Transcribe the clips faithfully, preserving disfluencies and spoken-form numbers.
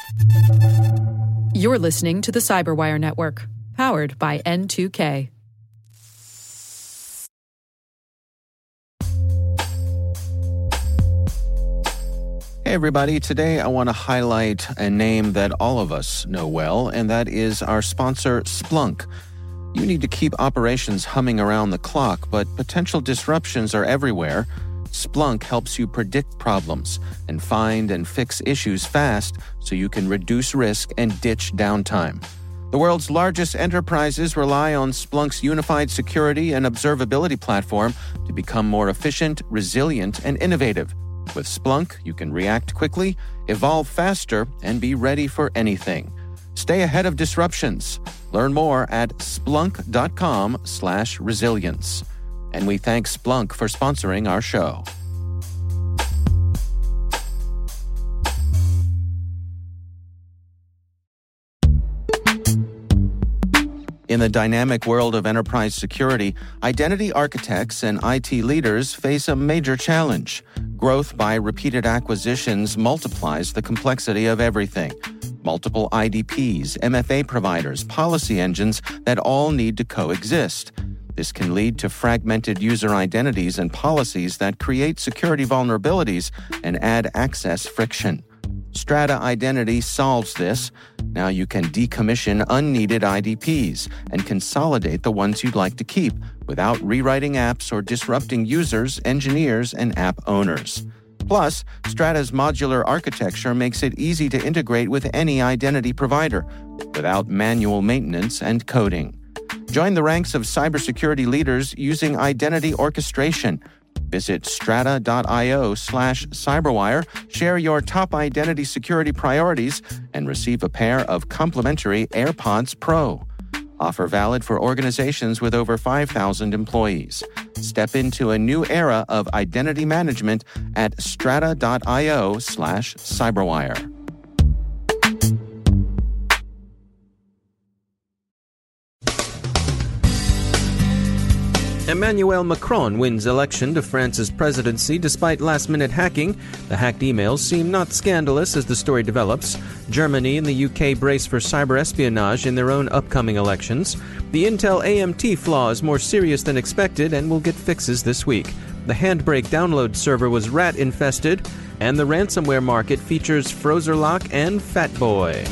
You're listening to the Cyberwire Network, powered by N two K. Hey everybody, today I want to highlight a name that all of us know well, and that is our sponsor, Splunk. You need to keep operations humming around the clock, but potential disruptions are everywhere. Splunk helps you predict problems and find and fix issues fast so you can reduce risk and ditch downtime. The world's largest enterprises rely on Splunk's unified security and observability platform to become more efficient, resilient, and innovative. With Splunk, you can react quickly, evolve faster, and be ready for anything. Stay ahead of disruptions. Learn more at splunk.com slash resilience. And we thank Splunk for sponsoring our show. In the dynamic world of enterprise security, identity architects and I T leaders face a major challenge. Growth by repeated acquisitions multiplies the complexity of everything. Multiple I D Ps, M F A providers, policy engines that all need to coexist. This can lead to fragmented user identities and policies that create security vulnerabilities and add access friction. Strata Identity solves this. Now you can decommission unneeded I D Ps and consolidate the ones you'd like to keep without rewriting apps or disrupting users, engineers, and app owners. Plus, Strata's modular architecture makes it easy to integrate with any identity provider without manual maintenance and coding. Join the ranks of cybersecurity leaders using identity orchestration. Visit strata.io slash cyberwire, share your top identity security priorities, and receive a pair of complimentary AirPods Pro. Offer valid for organizations with over five thousand employees. Step into a new era of identity management at strata.io slash cyberwire. Emmanuel Macron wins election to France's presidency despite last-minute hacking. The hacked emails seem not scandalous as the story develops. Germany and the U K brace for cyber espionage in their own upcoming elections. The Intel A M T flaw is more serious than expected and will get fixes this week. The Handbrake download server was rat-infested, and the ransomware market features Frozerlock and Fatboy.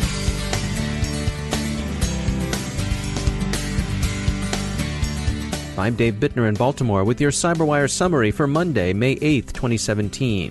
I'm Dave Bittner in Baltimore with your CyberWire summary for Monday, May eighth, twenty seventeen.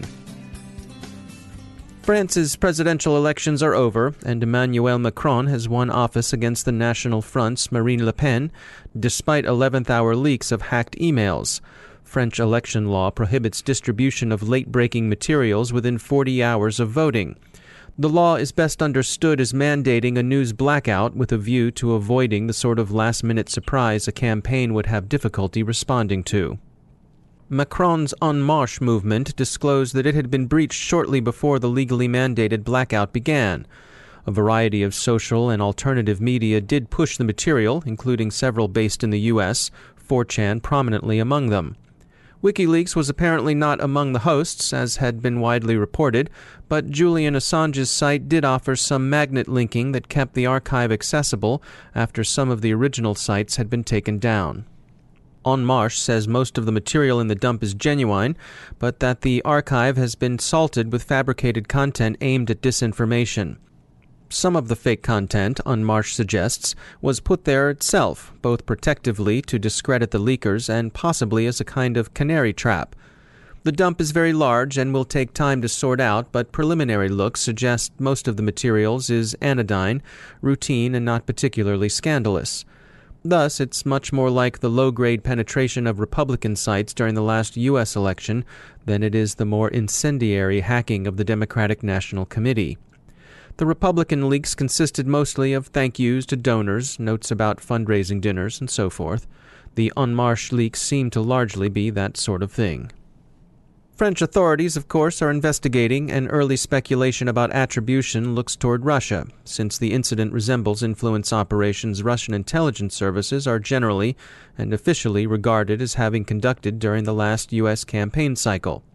France's presidential elections are over, and Emmanuel Macron has won office against the National Front's Marine Le Pen, despite eleventh-hour leaks of hacked emails. French election law prohibits distribution of late-breaking materials within forty hours of voting. The law is best understood as mandating a news blackout with a view to avoiding the sort of last-minute surprise a campaign would have difficulty responding to. Macron's En Marche movement disclosed that it had been breached shortly before the legally mandated blackout began. A variety of social and alternative media did push the material, including several based in the U S, four chan prominently among them. WikiLeaks was apparently not among the hosts, as had been widely reported, but Julian Assange's site did offer some magnet linking that kept the archive accessible after some of the original sites had been taken down. En Marche says most of the material in the dump is genuine, but that the archive has been salted with fabricated content aimed at disinformation. Some of the fake content, En Marche suggests, was put there itself, both protectively to discredit the leakers and possibly as a kind of canary trap. The dump is very large and will take time to sort out, but preliminary looks suggest most of the materials is anodyne, routine, and not particularly scandalous. Thus, it's much more like the low-grade penetration of Republican sites during the last U S election than it is the more incendiary hacking of the Democratic National Committee. The Republican leaks consisted mostly of thank yous to donors, notes about fundraising dinners, and so forth. The En Marche leaks seem to largely be that sort of thing. French authorities, of course, are investigating, and early speculation about attribution looks toward Russia, since the incident resembles influence operations Russian intelligence services are generally and officially regarded as having conducted during the last U S campaign cycle.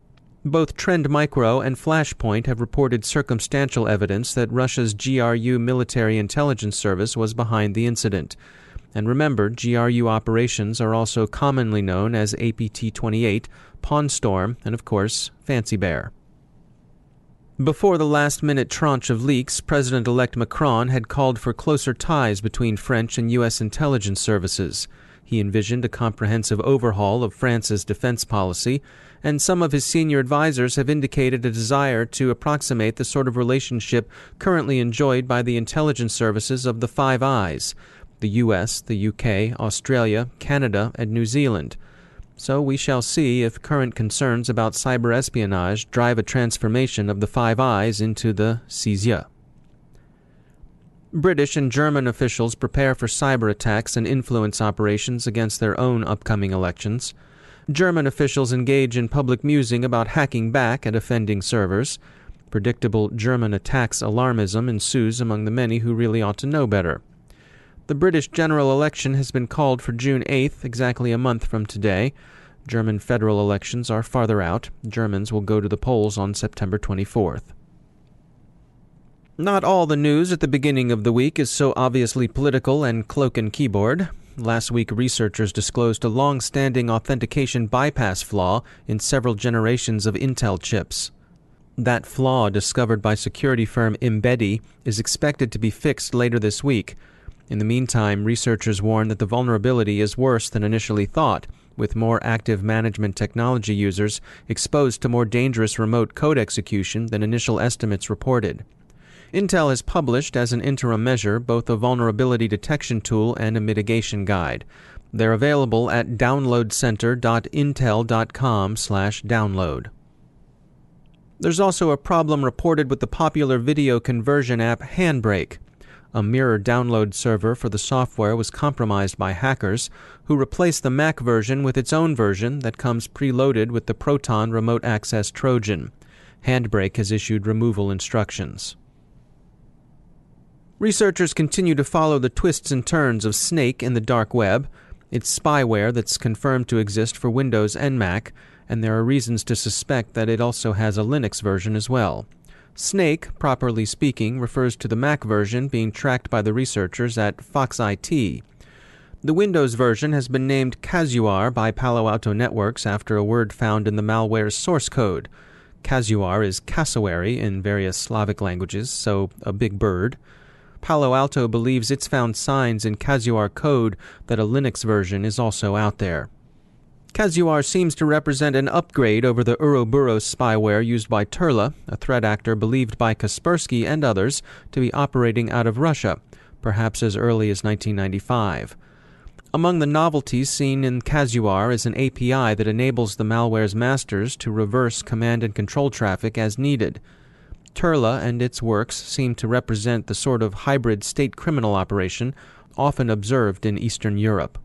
Both Trend Micro and Flashpoint have reported circumstantial evidence that Russia's G R U military intelligence service was behind the incident. And remember, G R U operations are also commonly known as A P T twenty-eight, Pawn Storm, and of course, Fancy Bear. Before the last-minute tranche of leaks, President-elect Macron had called for closer ties between French and U S intelligence services. He envisioned a comprehensive overhaul of France's defense policy, and some of his senior advisors have indicated a desire to approximate the sort of relationship currently enjoyed by the intelligence services of the Five Eyes, the U S, the U K, Australia, Canada, and New Zealand. So we shall see if current concerns about cyber espionage drive a transformation of the Five Eyes into the C I S Y. British and German officials prepare for cyber attacks and influence operations against their own upcoming elections. German officials engage in public musing about hacking back at offending servers. Predictable German attacks alarmism ensues among the many who really ought to know better. The British general election has been called for June eighth, exactly a month from today. German federal elections are farther out. Germans will go to the polls on September twenty-fourth. Not all the news at the beginning of the week is so obviously political and cloak and keyboard. Last week, researchers disclosed a long-standing authentication bypass flaw in several generations of Intel chips. That flaw, discovered by security firm Embedi, is expected to be fixed later this week. In the meantime, researchers warn that the vulnerability is worse than initially thought, with more active management technology users exposed to more dangerous remote code execution than initial estimates reported. Intel has published as an interim measure both a vulnerability detection tool and a mitigation guide. They're available at downloadcenter dot intel dot com slash download. There's also a problem reported with the popular video conversion app Handbrake. A mirror download server for the software was compromised by hackers, who replaced the Mac version with its own version that comes preloaded with the Proton Remote Access Trojan. Handbrake has issued removal instructions. Researchers continue to follow the twists and turns of Snake in the dark web. It's spyware that's confirmed to exist for Windows and Mac, and there are reasons to suspect that it also has a Linux version as well. Snake, properly speaking, refers to the Mac version being tracked by the researchers at Fox I T. The Windows version has been named Casuar by Palo Alto Networks after a word found in the malware's source code. Casuar is cassowary in various Slavic languages, so a big bird. Palo Alto believes it's found signs in Casuar code that a Linux version is also out there. Casuar seems to represent an upgrade over the Ouroboros spyware used by Turla, a threat actor believed by Kaspersky and others to be operating out of Russia, perhaps as early as nineteen ninety-five. Among the novelties seen in Casuar is an A P I that enables the malware's masters to reverse command and control traffic as needed. Turla and its works seem to represent the sort of hybrid state criminal operation often observed in Eastern Europe.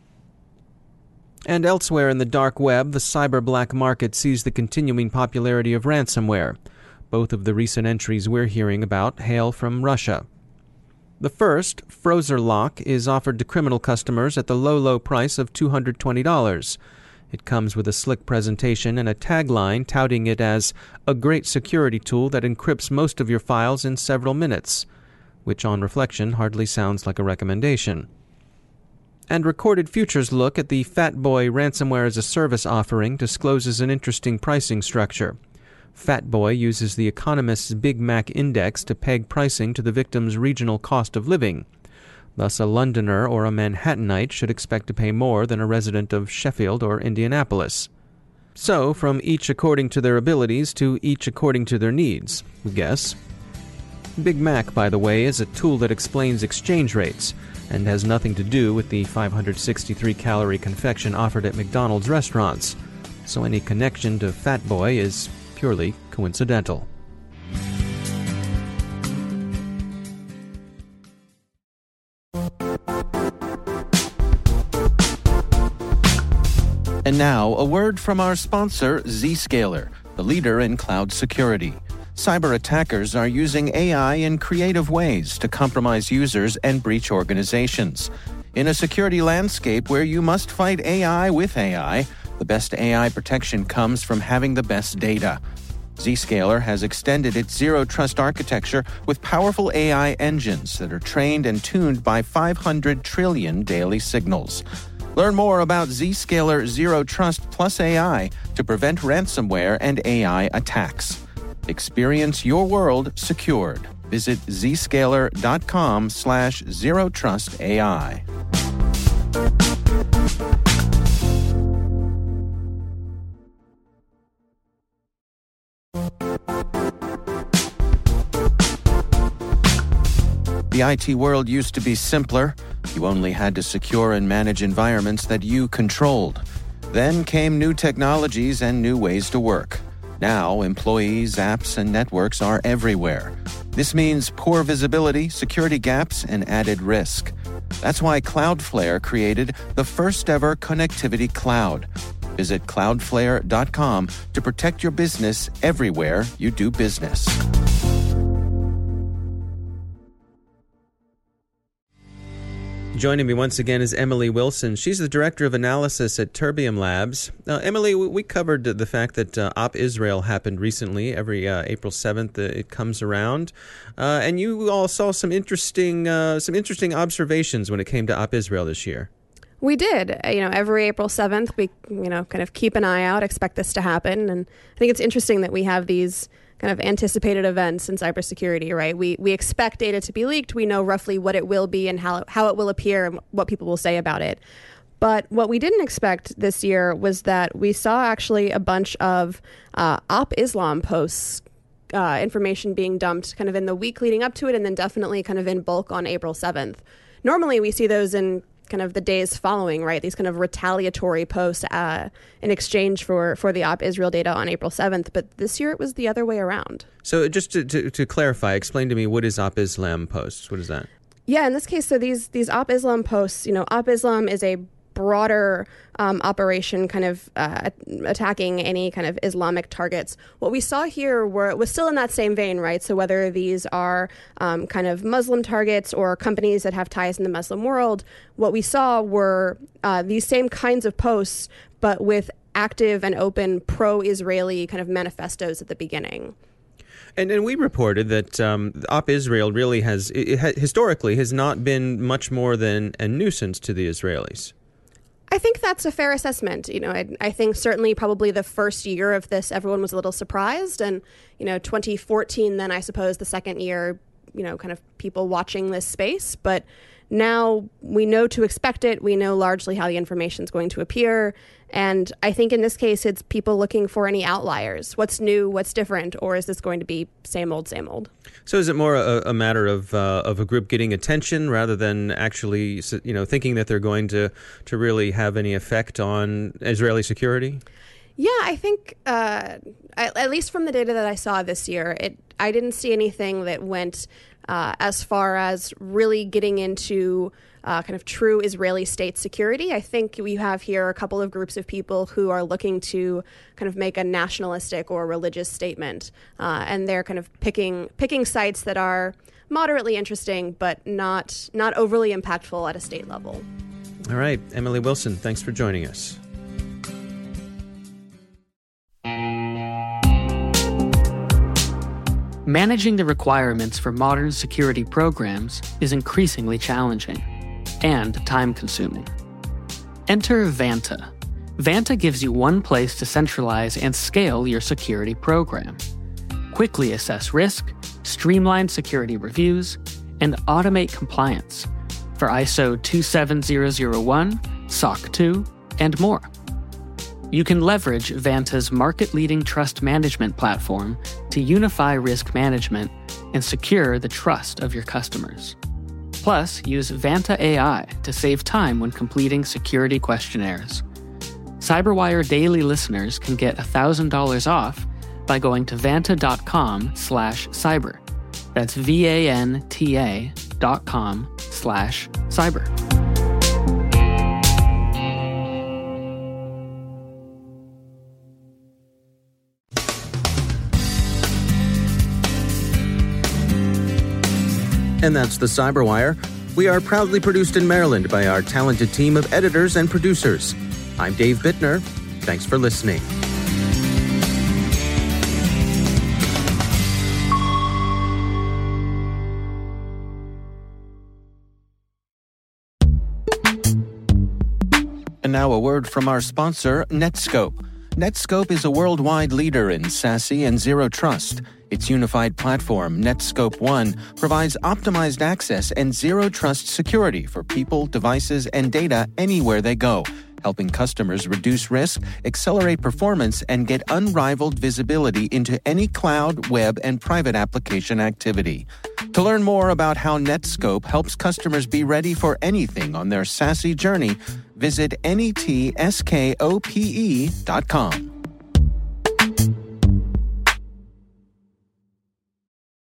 And elsewhere in the dark web, the cyber black market sees the continuing popularity of ransomware. Both of the recent entries we're hearing about hail from Russia. The first, FroserLock, is offered to criminal customers at the low, low price of two hundred twenty dollars. It comes with a slick presentation and a tagline touting it as a great security tool that encrypts most of your files in several minutes, which on reflection hardly sounds like a recommendation. And Recorded Future's look at the Fatboy Ransomware as a Service offering discloses an interesting pricing structure. Fatboy uses the Economist's Big Mac Index to peg pricing to the victim's regional cost of living. Thus, a Londoner or a Manhattanite should expect to pay more than a resident of Sheffield or Indianapolis. So, from each according to their abilities to each according to their needs, we guess. Big Mac, by the way, is a tool that explains exchange rates, and has nothing to do with the five hundred sixty-three calorie confection offered at McDonald's restaurants, so any connection to Fatboy is purely coincidental. And now, a word from our sponsor, Zscaler, the leader in cloud security. Cyber attackers are using A I in creative ways to compromise users and breach organizations. In a security landscape where you must fight A I with A I, The best A I protection comes from having the best data. Zscaler has extended its Zero Trust architecture with powerful A I engines that are trained and tuned by five hundred trillion daily signals. Learn more about Zscaler Zero Trust Plus A I to prevent ransomware and A I attacks. Experience your world secured. Visit zscaler.com slash zero trust AI. The I T world used to be simpler. You only had to secure and manage environments that you controlled. Then came new technologies and new ways to work. Now, employees, apps, and networks are everywhere. This means poor visibility, security gaps, and added risk. That's why Cloudflare created the first-ever connectivity cloud. Visit cloudflare dot com to protect your business everywhere you do business. Joining me once again is Emily Wilson. She's the Director of Analysis at Terbium Labs. Now, Emily, we covered the fact that uh, Op Israel happened recently. Every uh, April seventh, uh, it comes around. Uh, and you all saw some interesting uh, some interesting observations when it came to Op Israel this year. We did. You know, every April seventh, we, you know, kind of keep an eye out, expect this to happen. And I think it's interesting that we have these kind of anticipated events in cybersecurity, right? We we expect data to be leaked. We know roughly what it will be and how, how it will appear and what people will say about it. But what we didn't expect this year was that we saw actually a bunch of uh, Op Islam posts, uh, information being dumped kind of in the week leading up to it, and then definitely kind of in bulk on April seventh. Normally we see those in kind of the days following, right? These kind of retaliatory posts uh, in exchange for, for the Op Israel data on April seventh. But this year it was the other way around. So just to, to, to clarify, explain to me, what is Op Islam posts? What is that? Yeah, in this case, so these these Op Islam posts, you know, Op Islam is a broader um, operation kind of uh, attacking any kind of Islamic targets. What we saw here were was still in that same vein, right? So whether these are um, kind of Muslim targets or companies that have ties in the Muslim world, what we saw were uh, these same kinds of posts, but with active and open pro-Israeli kind of manifestos at the beginning. And, and we reported that um, Op Israel really has, it, it historically, has not been much more than a nuisance to the Israelis. I think that's a fair assessment. You know, I, I think certainly probably the first year of this, everyone was a little surprised. And, you know, twenty fourteen, then I suppose the second year, you know, kind of people watching this space. But now we know to expect it. We know largely how the information is going to appear. And I think in this case, it's people looking for any outliers. What's new? What's different? Or is this going to be same old, same old? So is it more a, a matter of uh, of a group getting attention rather than actually, you know, thinking that they're going to, to really have any effect on Israeli security? Yeah, I think uh, at least from the data that I saw this year, it I didn't see anything that went uh, as far as really getting into Uh, kind of true Israeli state security. I think we have here a couple of groups of people who are looking to kind of make a nationalistic or religious statement, uh, and they're kind of picking picking sites that are moderately interesting, but not not overly impactful at a state level. All right, Emily Wilson, thanks for joining us. Managing the requirements for modern security programs is increasingly challenging and time-consuming. Enter Vanta. Vanta gives you one place to centralize and scale your security program. Quickly assess risk, streamline security reviews, and automate compliance for I S O two seven zero zero one, S O C two, and more. You can leverage Vanta's market-leading trust management platform to unify risk management and secure the trust of your customers. Plus, use Vanta A I to save time when completing security questionnaires. CyberWire Daily listeners can get one thousand dollars off by going to vanta.com slash cyber. That's V-A-N-T-A dot com slash cyber. And that's the CyberWire. We are proudly produced in Maryland by our talented team of editors and producers. I'm Dave Bittner. Thanks for listening. And now a word from our sponsor, Netskope. Netskope is a worldwide leader in SASE and Zero Trust. Its unified platform, Netskope One, provides optimized access and Zero Trust security for people, devices, and data anywhere they go, helping customers reduce risk, accelerate performance, and get unrivaled visibility into any cloud, web, and private application activity. To learn more about how Netskope helps customers be ready for anything on their SASE journey, visit netskope dot com.